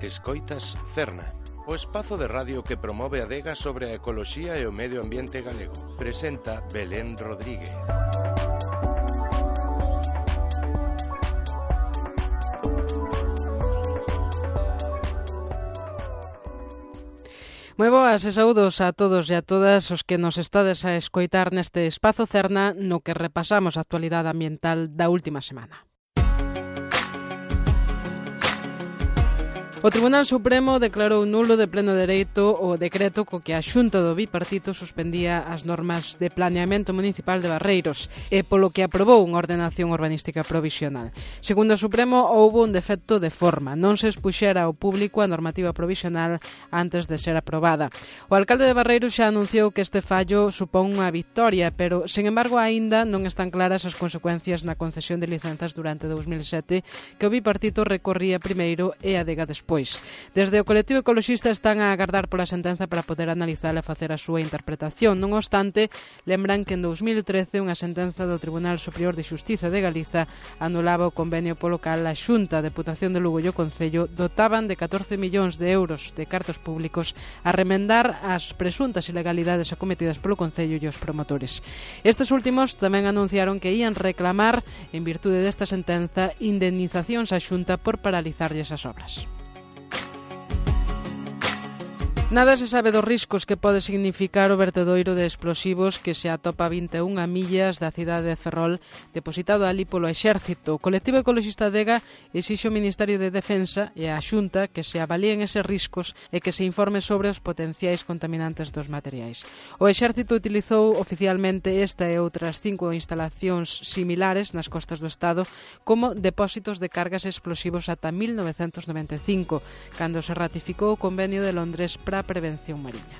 Escoitas Cerna, o espazo de radio que promove a adega sobre a ecoloxía e o medio ambiente galego. Presenta Belén Rodríguez. Moi boas e saúdos a todos e a todas os que nos estades a escoitar neste espazo Cerna no que repasamos a actualidade ambiental da última semana. O Tribunal Supremo declarou nulo de pleno dereito o decreto co que a Xunta do Bipartito suspendía as normas de planeamento municipal de Barreiros e polo que aprobou unha ordenación urbanística provisional. Segundo o Supremo, houbo un defecto de forma, non se expuxera ao público a normativa provisional antes de ser aprobada. O alcalde de Barreiros xa anunciou que este fallo supón unha victoria, pero, sen embargo, aínda non están claras as consecuencias na concesión de licenzas durante 2007 que o Bipartito recorría primeiro e a adega despois. Desde o colectivo ecoloxista están a agardar pola sentenza para poder analizar e facer a súa interpretación. Non obstante, lembran que en 2013 unha sentenza do Tribunal Superior de Xustiza de Galiza anulaba o convenio polo cal a Xunta, a Deputación de Lugo e o Concello dotaban de 14 millóns de euros de cartos públicos a remendar as presuntas ilegalidades acometidas polo Concello e os promotores. Estes últimos tamén anunciaron que ían reclamar, en virtude desta sentenza, indemnizacións á Xunta por paralizarlles as obras. Nada se sabe dos riscos que pode significar o vertedoiro de explosivos que se atopa a 21 millas da cidade de Ferrol, depositado ali polo Exército. O colectivo ecoloxista Adega exixe ao Ministerio de Defensa e á Xunta que se avalíen eses riscos e que se informe sobre os potenciais contaminantes dos materiais. O Exército utilizou oficialmente esta e outras 5 instalacións similares nas costas do Estado como depósitos de cargas explosivos ata 1995, cando se ratificou o Convenio de Londres para a prevención mariña.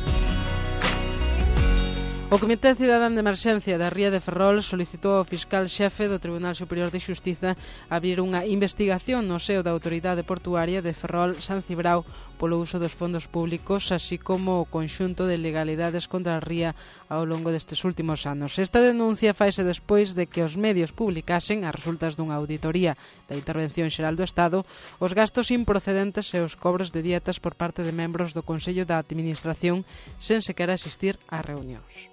O Comité Cidadán de Emerxencia da Ría de Ferrol solicitou ao fiscal xefe do Tribunal Superior de Xustiza abrir unha investigación no seo da Autoridade Portuaria de Ferrol San Cibrao polo uso dos fondos públicos, así como o conxunto de ilegalidades contra a ría ao longo destes últimos anos. Esta denuncia faise despois de que os medios publicasen, a resultas dunha auditoría da Intervención Xeral do Estado, os gastos improcedentes e os cobros de dietas por parte de membros do Consello da Administración sen sequera asistir ás reunións.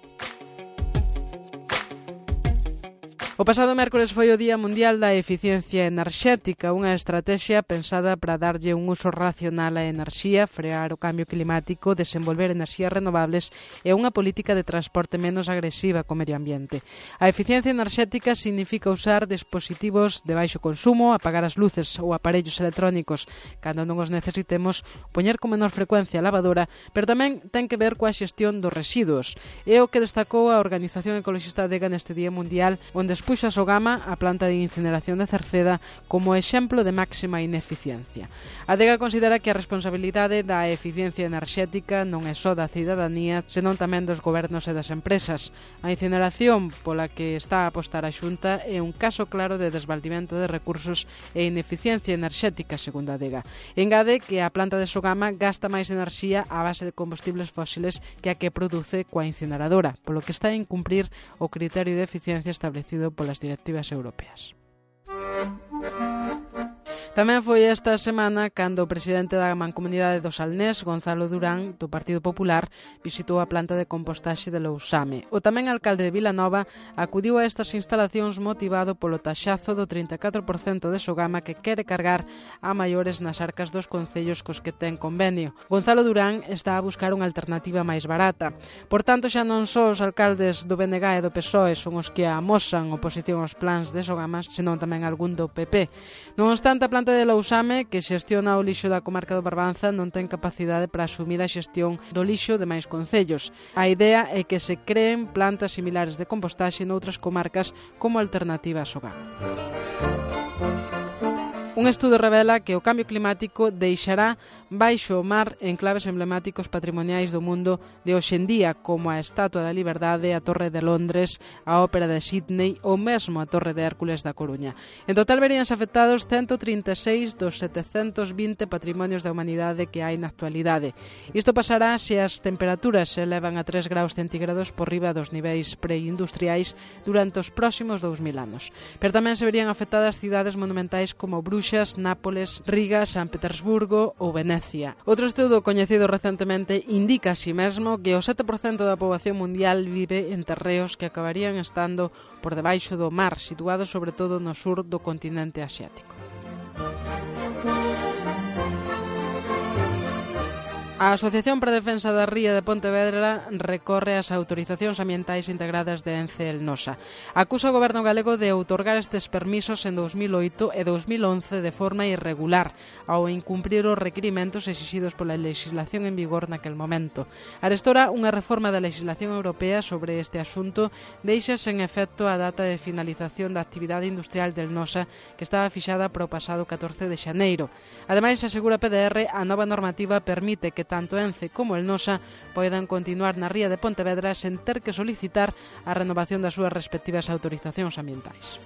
O pasado mércores foi o Día Mundial da Eficiencia Enerxética, unha estrategia pensada para darlle un uso racional á enerxía, frear o cambio climático, desenvolver enerxías renovables e unha política de transporte menos agresiva co medio ambiente. A eficiencia enerxética significa usar dispositivos de baixo consumo, apagar as luces ou aparellos electrónicos cando non os necesitemos, poñer con menor frecuencia a lavadora, pero tamén ten que ver coa xestión dos residuos. É o que destacou a Organización Ecoloxista Adega neste Día Mundial, onde expuxo a Sogama, a planta de incineración de Cerceda, como exemplo de máxima ineficiencia. A Adega considera que a responsabilidade da eficiencia enerxética non é só da cidadanía, senón tamén dos gobernos e das empresas. A incineración pola que está a apostar a Xunta é un caso claro de desvaldimento de recursos e ineficiencia enerxética, segundo a Adega. Engade que a planta de Sogama gasta máis enerxía a base de combustibles fósiles que a que produce coa incineradora, polo que está a incumprir o criterio de eficiencia establecido polas directivas europeas. Tamén foi esta semana cando o presidente da Mancomunidade do Salnés, Gonzalo Durán, do Partido Popular, visitou a planta de compostaxe de Lousame. O tamén alcalde de Vilanova acudiu a estas instalacións motivado polo taxazo do 34% de Sogama que quere cargar a maiores nas arcas dos concellos cos que ten convenio. Gonzalo Durán está a buscar unha alternativa máis barata. Por tanto, xa non só os alcaldes do BNG e do PSOE son os que amosan oposición aos plans de Sogama, senón tamén algún do PP. Non obstante, a planta de Lousame, que xestiona o lixo da comarca do Barbanza, non ten capacidade para asumir a xestión do lixo de máis concellos. A idea é que se creen plantas similares de compostaxe noutras comarcas como alternativa a Sogama. Un estudo revela que o cambio climático deixará baixo o mar enclaves emblemáticos patrimoniais do mundo de hoxendía, como a Estatua da Liberdade, a Torre de Londres, a Ópera de Sydney ou mesmo a Torre de Hércules da Coruña. En total veríanse afectados 136 dos 720 patrimonios da humanidade que hai na actualidade. Isto pasará se as temperaturas se elevan a 3 graus centígrados por riba dos niveis preindustriais durante os próximos 2000 anos. Pero tamén se verían afectadas cidades monumentais como Bruxelas, Bruxas, Nápoles, Riga, San Petersburgo ou Venecia. Outro estudo coñecido recentemente indica así mesmo que o 7% da poboación mundial vive en terreos que acabarían estando por debaixo do mar, situados sobre todo no sur do continente asiático. A Asociación para a Defensa da Ría de Pontevedra recorre ás autorizacións ambientais integradas de Ence Elnosa. Acusa o goberno galego de outorgar estes permisos en 2008 e 2011 de forma irregular, ao incumprir os requirimentos exixidos pola legislación en vigor naquel momento. Arestora, unha reforma da legislación europea sobre este asunto deixa sen efecto a data de finalización da actividade industrial de Elnosa, que estaba fixada para o pasado 14 de xaneiro. Ademais, asegura PDR, a nova normativa permite que tanto Ence como Elnosa poidan continuar na ría de Pontevedra sen ter que solicitar a renovación das súas respectivas autorizacións ambientais.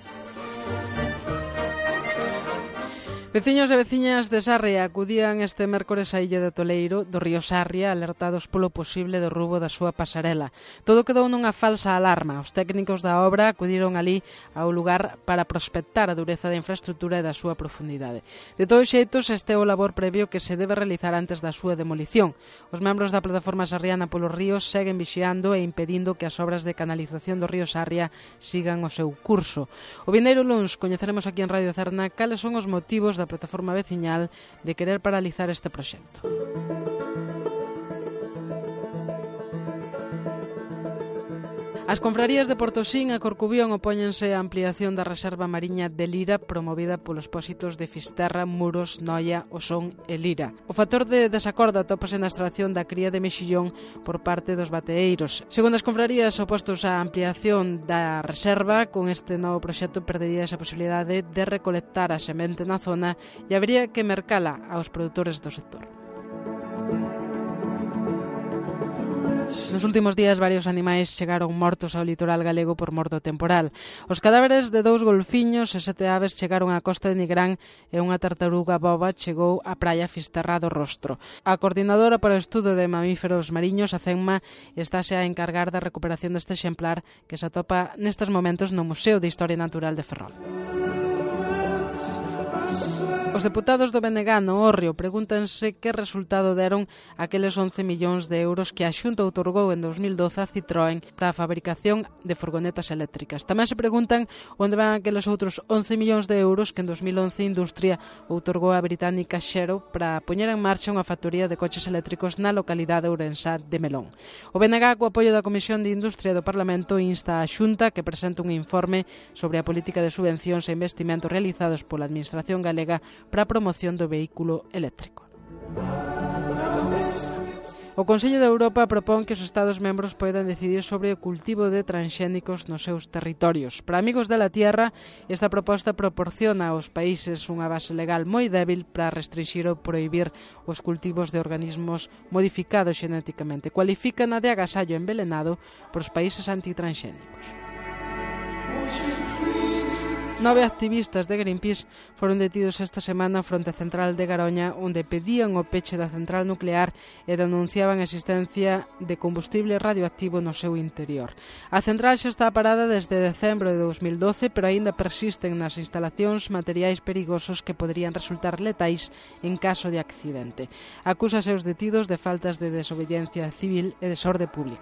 Veciños e veciñas de Sarria acudían este mércores á illa de Toleiro do río Sarria alertados polo posible derrubo da súa pasarela. Todo quedou nunha falsa alarma. Os técnicos da obra acudiron ali ao lugar para prospectar a dureza da infraestrutura e da súa profundidade. De todos xeitos, este é o labor previo que se debe realizar antes da súa demolición. Os membros da plataforma sarriana polos ríos seguen vixiando e impedindo que as obras de canalización do río Sarria sigan o seu curso. O vindeiro luns coñeceremos aquí en Radio Cerna cales son os motivos da plataforma veciñal de querer paralizar este proxecto. As confrarías de Portosín e Corcubión opóñense á ampliación da reserva mariña de Lira promovida polos pósitos de Fisterra, Muros, Noia, Osón e Lira. O factor de desacordo atópase na extracción da cría de mexillón por parte dos bateeiros. Segundo as confrarías opostos á ampliación da reserva, con este novo proxecto perdería esa posibilidade de recolectar a semente na zona e habería que mercala aos produtores do sector. Nos últimos días, varios animais chegaron mortos ao litoral galego por mor do temporal. Os cadáveres de 2 golfiños e 7 aves chegaron á costa de Nigrán e unha tartaruga boba chegou á praia Fisterra do Rostro. A coordinadora para o estudo de mamíferos mariños, a CENMA, estáse a encargar da recuperación deste exemplar que se atopa nestes momentos no Museo de Historia Natural de Ferrol. Os deputados do BNG no Hórreo pregúntanse que resultado deron aqueles 11 millóns de euros que a Xunta outorgou en 2012 a Citroën para a fabricación de furgonetas eléctricas. Tamén se preguntan onde van aqueles outros 11 millóns de euros que en 2011 Industria outorgou a británica Xero para poñer en marcha unha factoría de coches eléctricos na localidade ourensá de Melón. O BNG, co apoio da Comisión de Industria do Parlamento, insta a Xunta que presente un informe sobre a política de subvencións e investimentos realizados pola Administración galega para a promoción do vehículo eléctrico. O Consello de Europa propón que os Estados membros poidan decidir sobre o cultivo de transxénicos nos seus territorios. Para Amigos de la Tierra, esta proposta proporciona aos países unha base legal moi débil para restringir ou prohibir os cultivos de organismos modificados xenéticamente. Cualifícana de agasallo envenenado por os países antitransxénicos. 9 activistas de Greenpeace foron detidos esta semana fronte á central de Garoña, onde pedían o peche da central nuclear e denunciaban a existencia de combustible radioactivo no seu interior. A central xa está parada desde decembro de 2012, pero aínda persisten nas instalacións materiais perigosos que poderían resultar letais en caso de accidente. Acúsase aos detidos de faltas de desobediencia civil e desorde pública.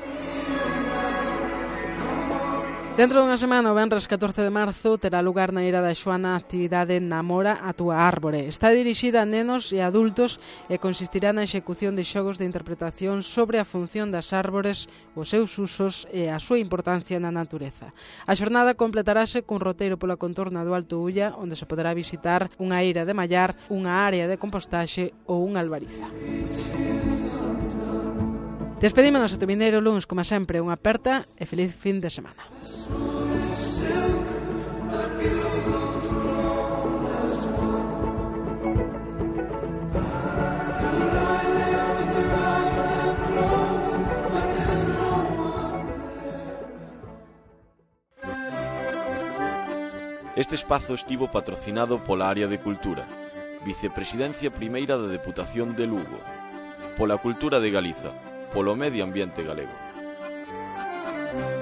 Dentro dunha semana, o venres 14 de marzo, terá lugar na Ira da Xoana a actividade Namora a túa árbore. Está dirixida a nenos e adultos e consistirá na execución de xogos de interpretación sobre a función das árbores, os seus usos e a súa importancia na natureza. A xornada completarase cun roteiro pola contorna do Alto Ulla, onde se poderá visitar unha eira de mallar, unha área de compostaxe ou unha albariza. Despedímonos este vindeiro luns, como sempre, unha aperta e feliz fin de semana. Este espazo estivo patrocinado pola Área de Cultura, Vicepresidencia Primeira da Deputación de Lugo, pola Cultura de Galiza, polo medio ambiente galego.